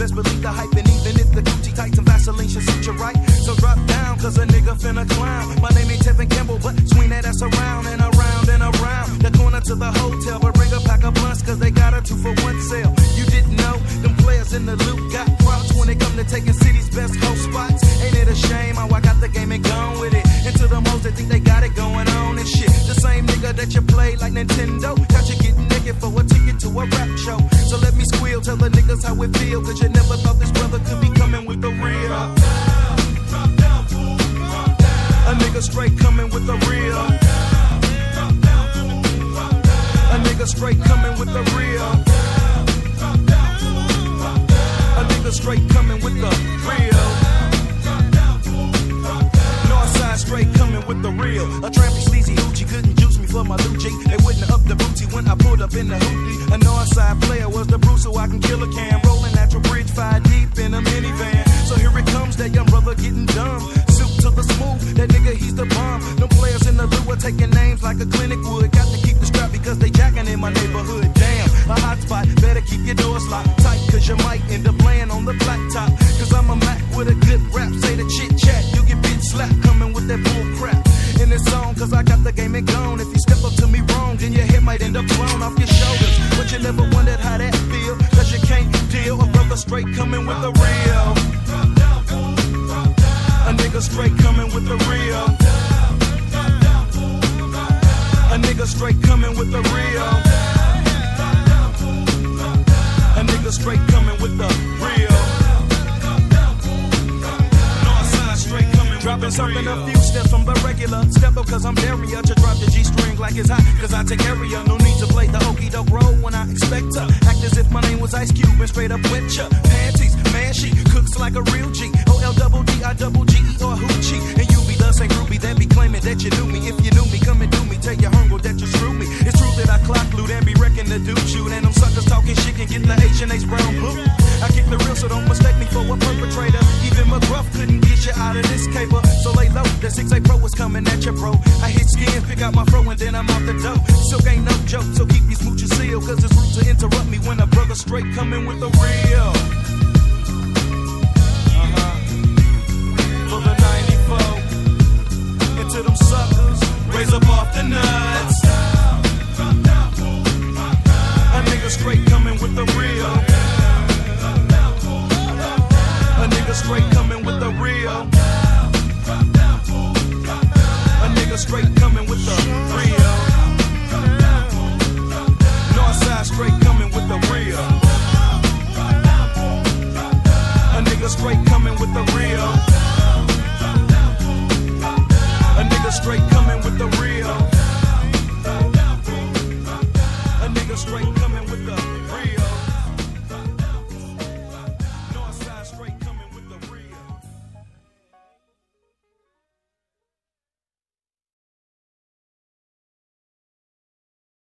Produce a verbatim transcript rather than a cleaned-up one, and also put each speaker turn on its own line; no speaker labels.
best believe the hype. And even if the Gucci tights and Vaseline should suit you right, so drop down, cause a nigga finna clown. My name ain't Tevin Campbell, but swing that ass around and around and around the corner to the hotel, but bring a pack of blunts, cause they got a two for one sale. You didn't know, them players in the loop got props when it come to taking city's best host spots. Ain't it a shame how I got the game and gone with it? And to the most that think they got it going on and shit. The same nigga that you play like Nintendo got you getting naked for a ticket to a rap show. So let me squeal, tell the niggas how it feel, cause you never thought this brother could be coming with the real. Drop down, drop down, fool, drop down. A nigga straight coming with the real. Drop down, drop down, fool, drop down. A nigga straight coming with the real. Drop down, drop down, fool, drop down. A nigga straight coming with the real. Northside straight coming with the real. A trampy sleazy hoochie couldn't juice me for my Lucci. They wouldn't up the booty when I pulled up in the hoopty. A Northside player was the Bruce, so I can kill a can. Rolling natural bridge, five deep in a minivan. So here it comes, that young brother getting dumb. Soup to the smooth, that nigga he's the bomb. Them players in the loo are taking names like a clinic would. Got to keep the strap because they jacking in my neighborhood. Damn, a hot spot, better keep your doors locked tight, cause you might end up laying on the flat top. Cause I'm a Mac with a good rap, say the chit chat, you get bitch slap coming with that bull crap. In this song, cause I got the game and gone. If you step up to me wrong, then your head might end up blown off your shoulders. But you never wondered how that feel, cause you can't deal. A brother straight coming with the real. A nigga straight coming with the real. A nigga straight coming with the real. A nigga straight coming with the real. Northside straight coming. Dropping something a few steps from the regular. Step up cause I'm barrier to drop the G-string like it's hot, cause I take area. No need to play the okie doke role when I expect to act as if my name was Ice Cube and straight up wet ya. Panties, man, she cooks like a real G. O L double D, I double G E or hoochie. And you be the same groupie that be claiming that you knew me. If you knew me, come and do me. Tell your homegirl that you screw me. It's true that I clock loot and be wrecking the dude shoot. And them suckers talking shit can get the H and H brown blue. I kick the real, so don't mistake me for a perpetrator. Even McGruff couldn't get you out of this caper. So lay low, the six eight Pro is coming at you, bro. I hit skin, pick out my fro, and then I'm out the dough. Silk ain't no joke, so keep these smooches sealed, cause it's rude to interrupt me when a brother straight coming with the real. Uh-huh. For the ninety-four, into them suckers, raise up off the nuts. A nigga straight coming with the real. A nigga straight coming with the real. A nigga straight coming with the real. Northside straight coming with the real. A nigga straight coming with the real. A nigga straight coming with the real. A nigga straight coming with the real.